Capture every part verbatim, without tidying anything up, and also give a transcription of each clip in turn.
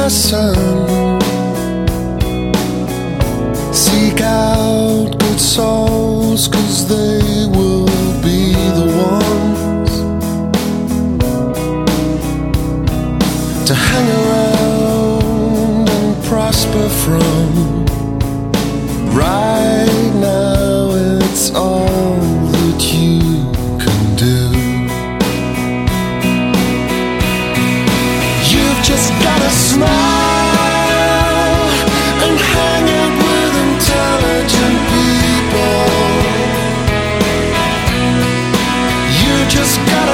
son. Seek out good souls, 'cause they will be the ones to hang around and prosper from. Right now it's all that you can do. You've just gotta smile and hang out with intelligent people. You just gotta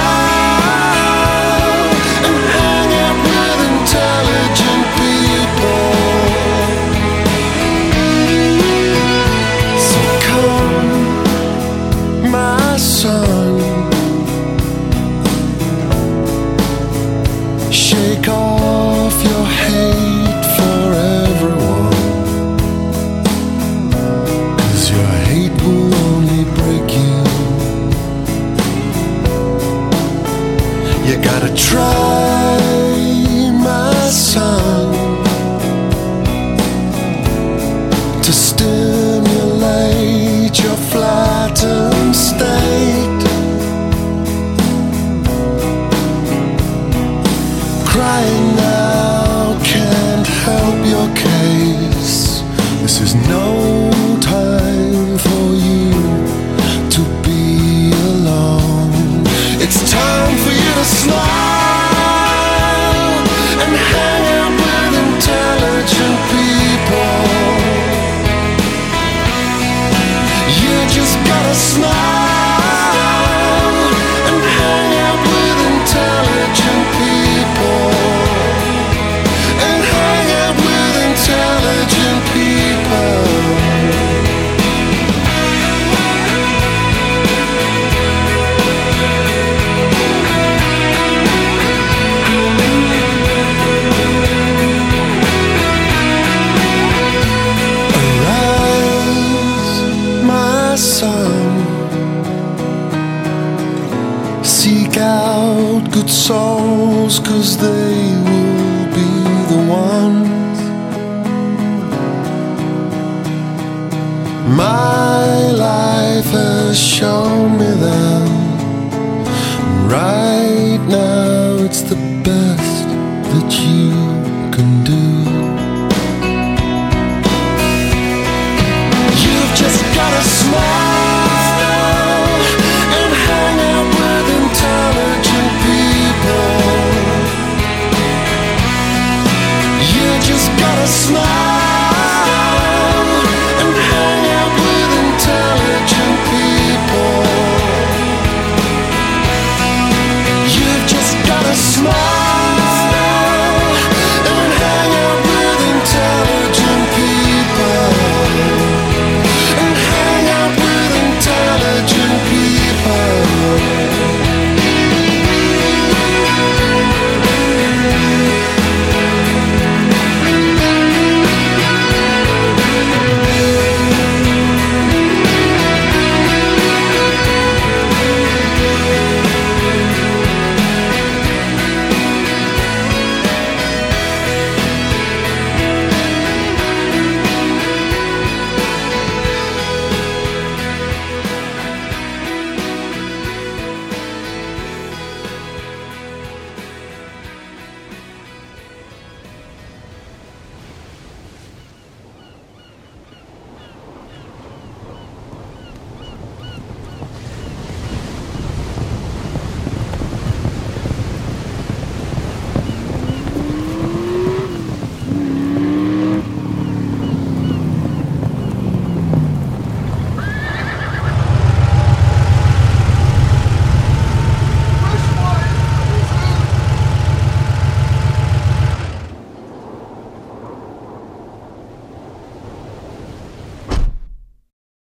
smile and hang out with intelligent people. So come, my son, shake off your hate for everyone, 'cause your hate will only break you. You gotta try, my son, to stimulate your flattened state. Crying now can't help your case. This is no time for you to be alone. It's time for you to smile and hang out with intelligent people. You just gotta smile and hang out with intelligent people. And hang out with intelligent people. Arise, my son. Seek out good souls, 'cause they will be the ones. My life has shown me them. Right now it's the best that you can do. You've just gotta smile and hang out with intelligent people. You just gotta smile